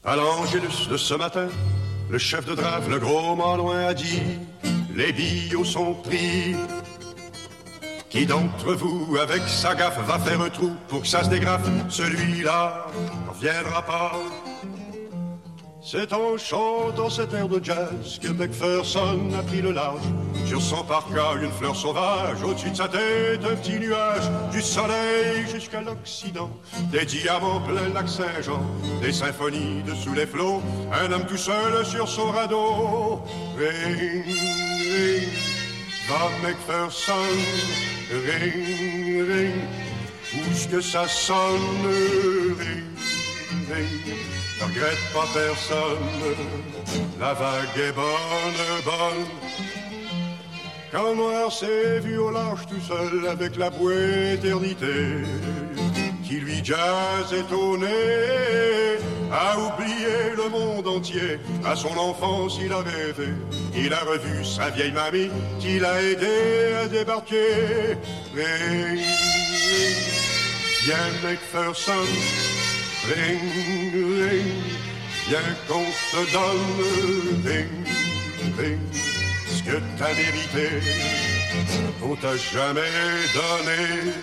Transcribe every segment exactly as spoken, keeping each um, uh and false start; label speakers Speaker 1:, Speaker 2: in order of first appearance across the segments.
Speaker 1: À l'Angélus de ce matin, le chef de drave, le gros Malouin a dit: les billots sont pris. Qui d'entre vous, avec sa gaffe, va faire un trou pour que ça se dégrafe? Celui-là ne reviendra pas. C'est en chantant cet air de jazz que Macpherson a pris le large. Sur son parka, une fleur sauvage, au-dessus de sa tête, un petit nuage. Du soleil jusqu'à l'Occident, des diamants plein le lac Saint-Jean, des symphonies de sous les flots, un homme tout seul sur son radeau. Ring, ring, va Macpherson, ring, ring, où est-ce que ça sonne? Ring, ring, ne regrette pas personne, la vague est bonne, bonne. Quand Noir s'est vu au large tout seul avec la bouée éternité, qui lui jazz étonné, a oublié le monde entier. À son enfance il a rêvé, il a revu sa vieille mamie, qui l'a aidé à débarquer. Ring, ring, viens Macpherson, ring, ring, viens qu'on te donne, ring, ring, ce que t'as mérité, on t'a jamais donné.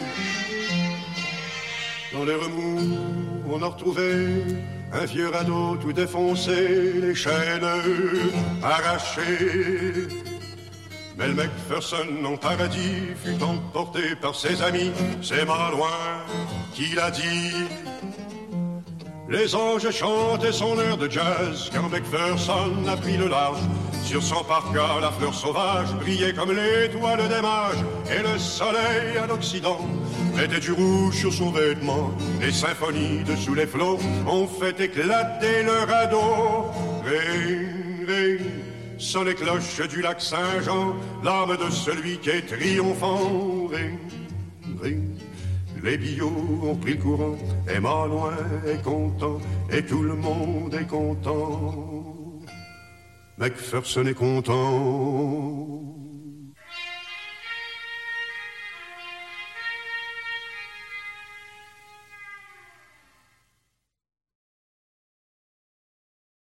Speaker 1: Dans les remous, on a retrouvé un vieux radeau tout défoncé, les chaînes arrachées. Mais le Macpherson en paradis fut emporté par ses amis, c'est Malouin qui l'a dit. Les anges chantaient son air de jazz quand Macpherson a pris le large. Sur son parka, la fleur sauvage brillait comme l'étoile des mages. Et le soleil à l'Occident mettait du rouge sur son vêtement. Les symphonies de sous les flots ont fait éclater le radeau. Ring, ring, sont les cloches du lac Saint-Jean, l'âme de celui qui est triomphant. Ring, ring, les billots ont pris le courant, et Malouin est content, et tout le monde est content. Macpherson est content.